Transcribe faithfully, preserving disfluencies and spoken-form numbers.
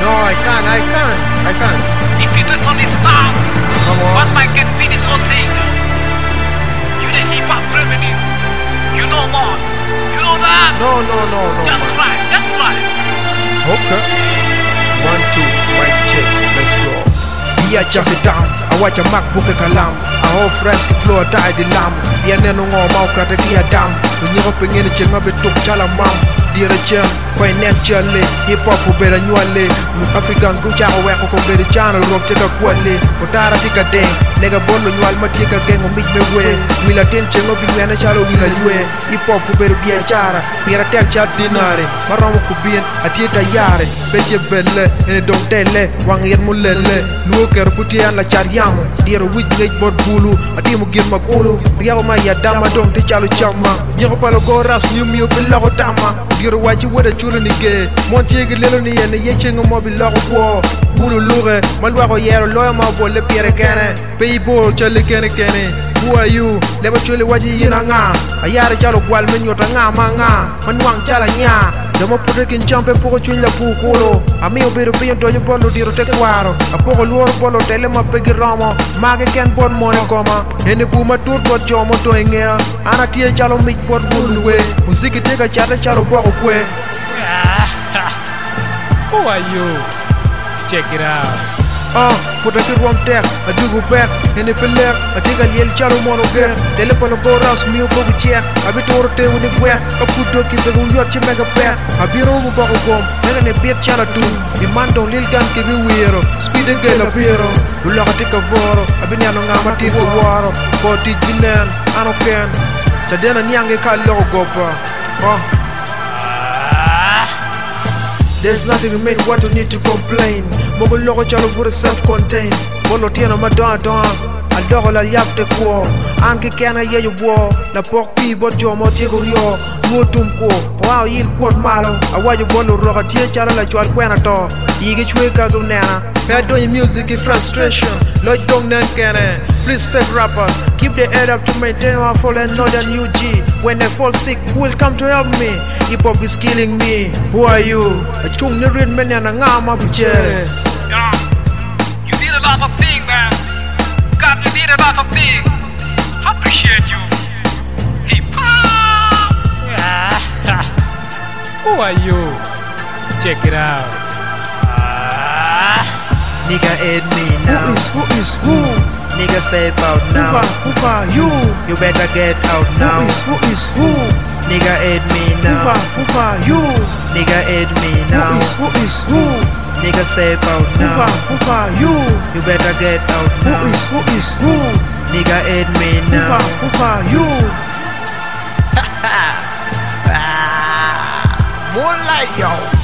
No, I can't, I can't, I can't. If you just only stop, Come on. one might can finish whole thing. You the hip hop reminisce. You know more. You know that? No, no, no, no. Just man. try, just try. Okay. One, two, mic check, let's go. Yeah, jump it down. I watch a MacBook a kalam. I hope frames can flow a tie the lamb. Yeah, no, no, mauka the kia dam. When you're up in the ching of it took chalamam. Dear Jam, financially, hip hop will be annually. Africans go chow away for the channel, rock take a quality. But I take a day, leg a ball when you alma take a gang or meet me way. Will attend ching of you and a shallow will you. Hip hop will be a chara. Here a tell chat dinari. Maram could be a theatre yard. Petty belle, and don't tell it. Wang yen mulele. Look at Putian la Chariam. Dear witch lake board bulu. A team of Gilma Polo. Riama Yadama don't take Chalo Chama. Yopalo Goras, New Mew below Tama. You're watching with a children again. Montier Lilony and the Yaching of Mobile Log War. Bulu Lure, Malwako Yero, Lawyer Mabo, Le Pierre Canne, Baybo, Charlie Kenny Kenny. Who are you? Never truly watching Yiranga. A yard of Jalo Gualman, Yotanga, Manga, Manwang Chalanya. The more Putin jump and poke in the Pukolo. A meal bit of being to your bolo di Rotequaro. A poco lure polo, tell him a peggy ramo. Maga can put money coma. And the boomer tour got Jomo to in here. And a tear chalo meet port away. Musiki take a chat chalo walk away. Who are you? Check it out. Ah, put a good one there, I do go back, and if I left, I take a little chalo mono there. Telephone go rouse me over the chair. I be told to with the wear. I put to keep the yacht to make a pair. I be over bubble gum, and a beer chala too. The man don't little gun give me weirdo. Speed and get a beer. You look at a voro. I've been young, I'm a team to war. For teach me then, I don't care. Tadena Nyange Kal logo. Oh. There's nothing to make what you need to complain. Mobile logo chalo pura self-contained. Bolo tiena madon don. Adoro la yap de quo. Anke kana ye you war. La pork pi bot jo mo tiego yo. Motum ko. Wow yil kwot malo. Awa you bolo roga tie chala la chwal kwena to. Yige chwe ka go nana. Bad doing music in frustration. Lord dong nan kene. Please fake rappers. Keep the head up to maintain our fallen northern U G. When I fall sick, who will come to help me? Hip hop is killing me. Who are you? A chung ni rin men yana ngama bichere. Yeah. You did a lot of things, man. God, you did a lot of things. I appreciate you. Hip hop. Who are you? Check it out. Nigga aid me now. Who is, who is, who? Nigga step out now. Who are you? You better get out now. Who is, who is, who? Nigga aid me now. Who are you? Nigga aid me now. Who is, who is, who? Nigga step out now. Who are you? You better get out now. Who is, who is, who? Nigga aid me now. Who are you? Moonlight, yo.